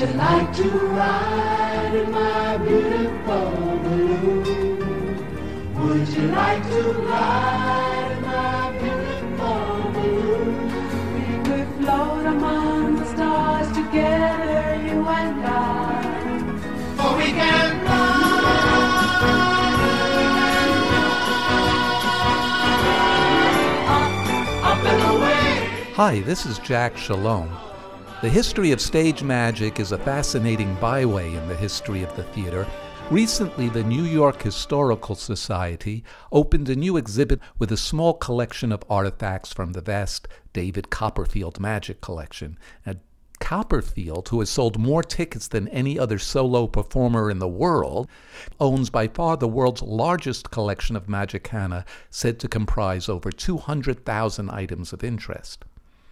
you like to ride in my beautiful balloon? Would you like to ride in my beautiful balloon? We could float among the stars together, you and I. Or we can fly. Hi, this is Jack Shalom. The history of stage magic is a fascinating byway in the history of the theater. Recently, the New York Historical Society opened a new exhibit with a small collection of artifacts from the vast David Copperfield Magic Collection. Now, Copperfield, who has sold more tickets than any other solo performer in the world, owns by far the world's largest collection of Magicana, said to comprise over 200,000 items of interest.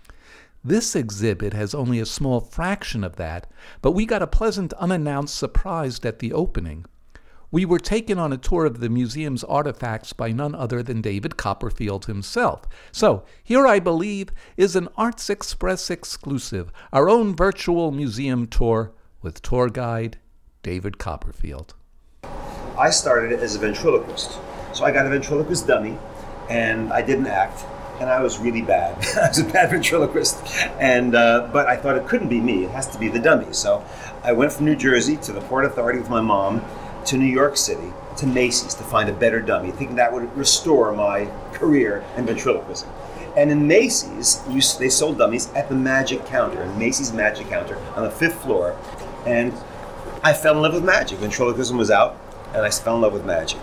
This exhibit has only a small fraction of that, but we got a pleasant unannounced surprise at the opening. We were taken on a tour of the museum's artifacts by none other than David Copperfield himself. So, here I believe is an Arts Express exclusive, our own virtual museum tour with tour guide David Copperfield. I started as a ventriloquist. So I got a ventriloquist dummy, and I didn't act. And I was really bad. I was a bad ventriloquist. But I thought it couldn't be me. It has to be the dummy. So I went from New Jersey to the Port Authority with my mom to New York City to Macy's to find a better dummy, thinking that would restore my career in ventriloquism. And in Macy's, they sold dummies at the Magic Counter, in Macy's Magic Counter on the 5th floor. And I fell in love with magic. Ventriloquism was out, and I fell in love with magic.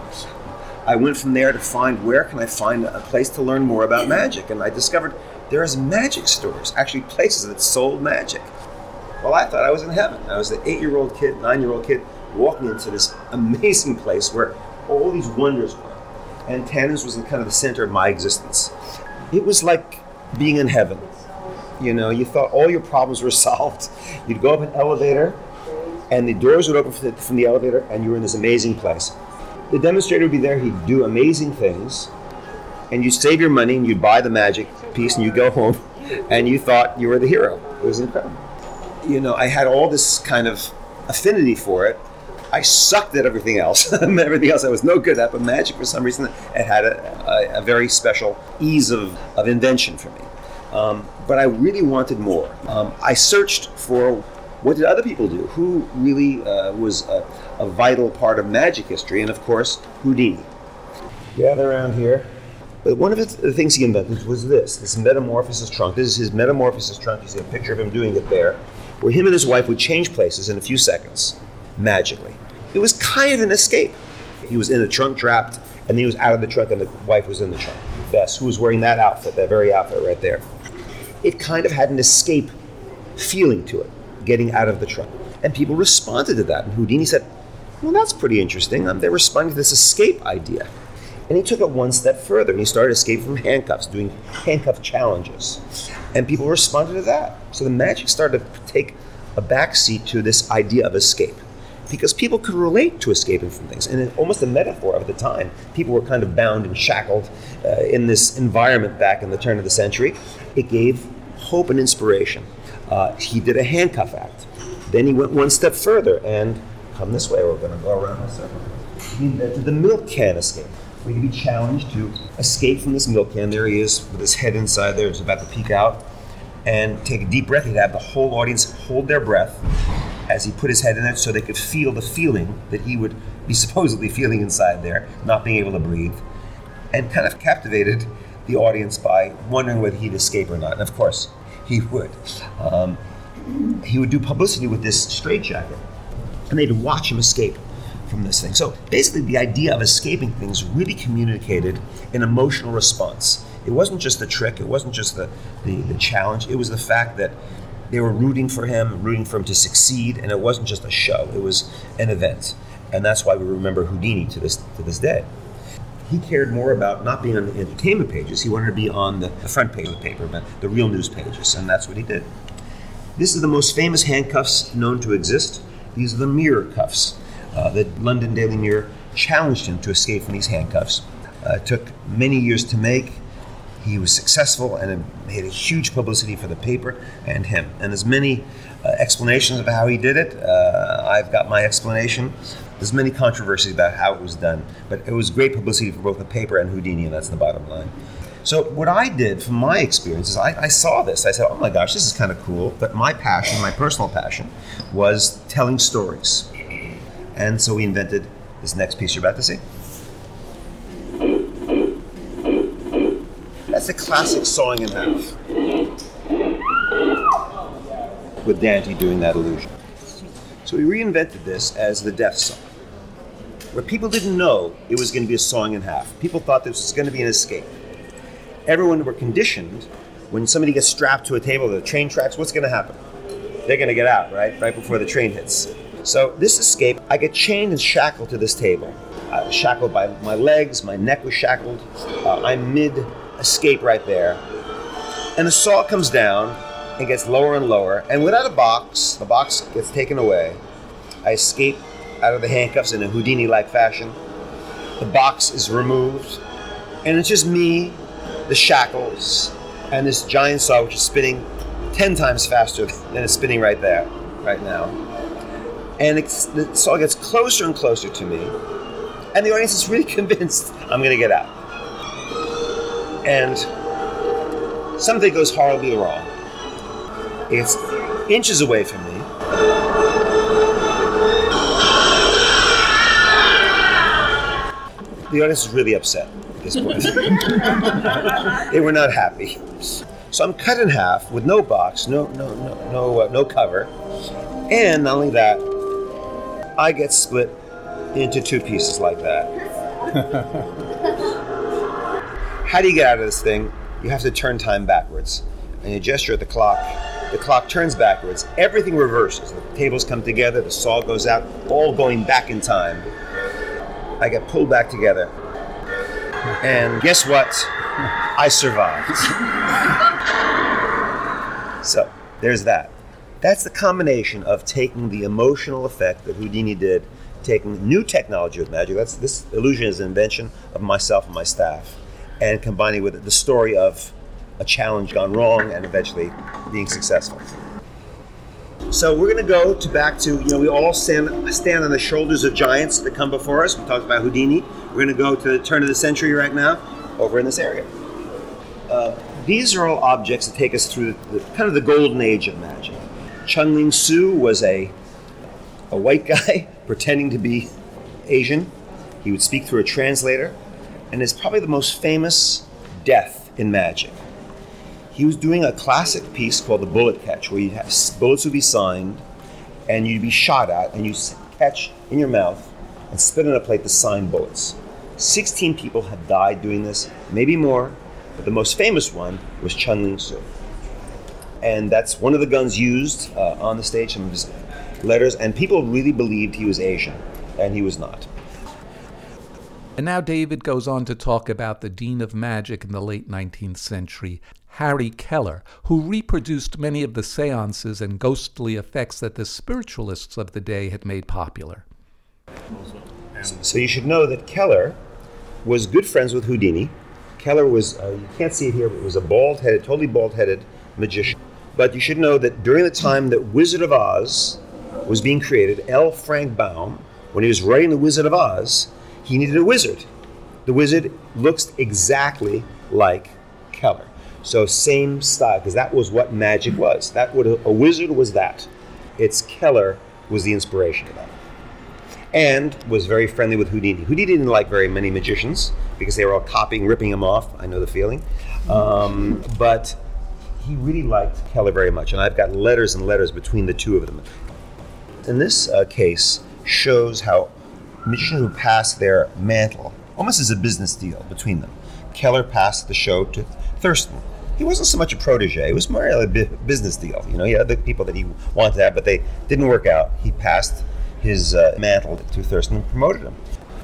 I went from there to find where can I find a place to learn more about magic, and I discovered there's magic stores, actually places that sold magic. Well, I thought I was in heaven. I was an 8-year-old kid, 9-year-old kid, walking into this amazing place where all these wonders were, and Tannen's was kind of the center of my existence. It was like being in heaven. You know, you thought all your problems were solved. You'd go up an elevator, and the doors would open from the elevator, and you were in this amazing place. The demonstrator would be there, he'd do amazing things, and you'd save your money and you'd buy the magic piece and you'd go home and you thought you were the hero. It was incredible. You know, I had all this kind of affinity for it. I sucked at everything else. Everything else I was no good at, but magic, for some reason, it had a very special ease of invention for me. But I really wanted more. I searched for what did other people do? Who really was a vital part of magic history? And of course, Houdini. Gather around here. But one of the things he invented was this metamorphosis trunk. This is his metamorphosis trunk. You see a picture of him doing it there, where him and his wife would change places in a few seconds, magically. It was kind of an escape. He was in the trunk trapped, and then he was out of the trunk, and the wife was in the trunk. Bess, who was wearing that outfit, that very outfit right there. It kind of had an escape feeling to it, getting out of the trunk. And people responded to that. And Houdini said, well, that's pretty interesting. They're responding to this escape idea. And he took it one step further, and he started escaping from handcuffs, doing handcuff challenges. And people responded to that. So the magic started to take a backseat to this idea of escape, because people could relate to escaping from things. And almost a metaphor of the time, people were kind of bound and shackled in this environment back in the turn of the century. It gave hope and inspiration. He did a handcuff act. Then he went one step further and come this way. We're going to go around in a circle. He invented the milk can escape. We can be challenged to escape from this milk can. There he is with his head inside there. It's about to peek out. And take a deep breath. He'd have the whole audience hold their breath as he put his head in there so they could feel the feeling that he would be supposedly feeling inside there, not being able to breathe. And kind of captivated the audience by wondering whether he'd escape or not. And of course, he would. He would do publicity with this straitjacket, and they'd watch him escape from this thing. So basically, the idea of escaping things really communicated an emotional response. It wasn't just the trick, it wasn't just the challenge, it was the fact that they were rooting for him to succeed, and it wasn't just a show, it was an event. And that's why we remember Houdini to this day. He cared more about not being on the entertainment pages, he wanted to be on the front page of the paper, but the real news pages, and that's what he did. This is the most famous handcuffs known to exist. These are the mirror cuffs. The London Daily Mirror challenged him to escape from these handcuffs. It took many years to make. He was successful and it made a huge publicity for the paper and him. And there's many explanations of how he did it. I've got my explanation. There's many controversies about how it was done, but it was great publicity for both the paper and Houdini, and that's the bottom line. So what I did from my experience is I saw this. I said, oh my gosh, this is kind of cool. But my passion, my personal passion, was telling stories. And so we invented this next piece you're about to see. That's the classic sawing in half, with Dante doing that illusion. So we reinvented this as the death saw, where people didn't know it was going to be a sawing in half. People thought this was going to be an escape. Everyone were conditioned, when somebody gets strapped to a table, the train tracks, what's going to happen? They're going to get out, right before the train hits. So this escape, I get chained and shackled to this table. Shackled by my legs, my neck was shackled. I'm mid-escape right there. And the saw comes down and gets lower and lower. And without a box, the box gets taken away. I escape out of the handcuffs in a Houdini-like fashion. The box is removed. And it's just me, the shackles, and this giant saw which is spinning 10 times faster than it's spinning right there, right now. And the saw gets closer and closer to me, and the audience is really convinced I'm going to get out. And something goes horribly wrong. It's inches away from me. The audience is really upset at this point. They were not happy. So I'm cut in half with no box, no cover, and not only that, I get split into two pieces like that. How do you get out of this thing? You have to turn time backwards, and you gesture at the clock. The clock turns backwards. Everything reverses. The tables come together. The saw goes out, all going back in time. I get pulled back together. And guess what? I survived. So, there's that. That's the combination of taking the emotional effect that Houdini did, taking new technology with magic. This illusion is an invention of myself and my staff, and combining with it the story of a challenge gone wrong and eventually being successful. So we're going to go back to, we all stand on the shoulders of giants that come before us. We talked about Houdini. We're going to go to the turn of the century right now, over in this area. These are all objects that take us through kind of the golden age of magic. Chung-Ling Soo was a white guy pretending to be Asian. He would speak through a translator, and is probably the most famous death in magic. He was doing a classic piece called the bullet catch, where bullets would be signed, and you'd be shot at, and you catch in your mouth and spit on a plate the signed bullets. 16 people have died doing this, maybe more, but the most famous one was Chung-Ling Soo. And that's one of the guns used on the stage, some of his letters, and people really believed he was Asian, and he was not. And now David goes on to talk about the Dean of Magic in the late 19th century, Harry Keller, who reproduced many of the seances and ghostly effects that the spiritualists of the day had made popular. So you should know that Keller was good friends with Houdini. Keller was, you can't see it here, but was a totally bald-headed magician. But you should know that during the time that Wizard of Oz was being created, L. Frank Baum, when he was writing The Wizard of Oz, he needed a wizard. The wizard looks exactly like Keller. So same style, because that was what magic was. A wizard was that. Keller was the inspiration of that. And was very friendly with Houdini. Houdini didn't like very many magicians because they were all copying, ripping him off. I know the feeling. But he really liked Keller very much. And I've got letters and letters between the two of them. In this case, shows how magicians who passed their mantle, almost as a business deal between them. Keller passed the show to Thurston. He wasn't so much a protege, it was more a business deal. He had the people that he wanted to have, but they didn't work out. He passed his mantle to Thurston and promoted him.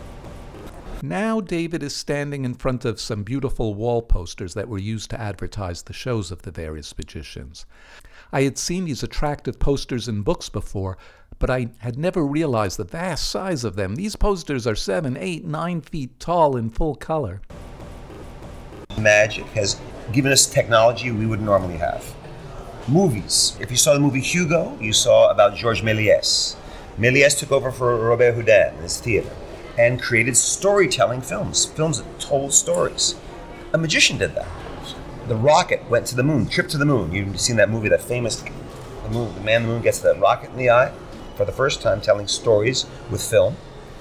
Now David is standing in front of some beautiful wall posters that were used to advertise the shows of the various magicians. I had seen these attractive posters in books before, but I had never realized the vast size of them. These posters are 7, 8, 9 feet tall in full color. Magic has given us technology we wouldn't normally have. Movies. If you saw the movie Hugo, you saw about Georges Méliès. Méliès took over for Robert Houdin in his theater and created storytelling films that told stories. A magician did that. The rocket went to the moon, trip to the moon. You've seen that movie, that famous, the man in the moon gets that rocket in the eye for the first time, telling stories with film.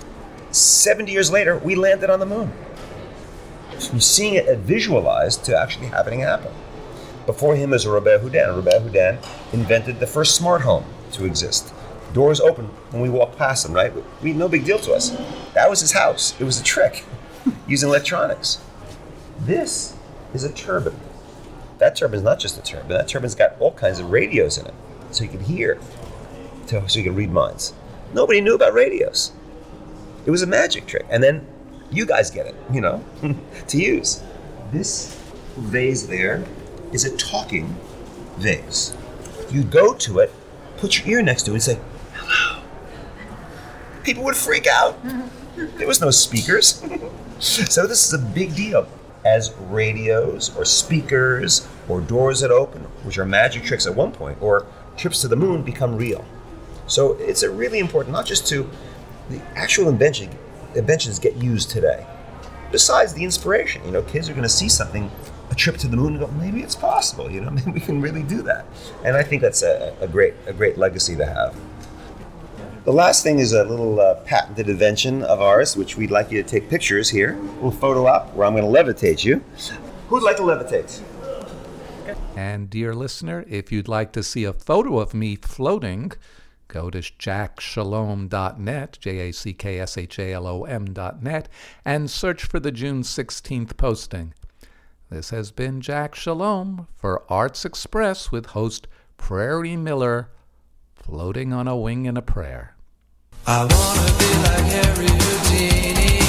70 years later, we landed on the moon. From seeing it visualized to actually having it happen. Before him is Robert Houdin. Robert Houdin invented the first smart home to exist. Doors open when we walk past them, right? No big deal to us. That was his house. It was a trick using electronics. This is a turbine. That turbine's not just a turbine. That turbine's got all kinds of radios in it, so you can hear, so you can read minds. Nobody knew about radios. It was a magic trick. And then you guys get it, to use. This vase there is a talking vase. You go to it, put your ear next to it and say, hello. People would freak out. There was no speakers. So this is a big deal. As radios or speakers or doors that open, which are magic tricks at one point, or trips to the moon become real. So it's a really important, not just to the actual inventions get used today. Besides the inspiration, kids are going to see something, a trip to the moon, and go, maybe it's possible, maybe we can really do that. And I think that's a great legacy to have. The last thing is a little patented invention of ours, which we'd like you to take pictures here. A little photo op where I'm going to levitate you. Who'd like to levitate? And dear listener, if you'd like to see a photo of me floating, go to jackshalom.net, JACKSHALOM.net, and search for the June 16th posting. This has been Jack Shalom for Arts Express with host Prairie Miller, floating on a wing in a prayer. I wanna be like Harry Houdini.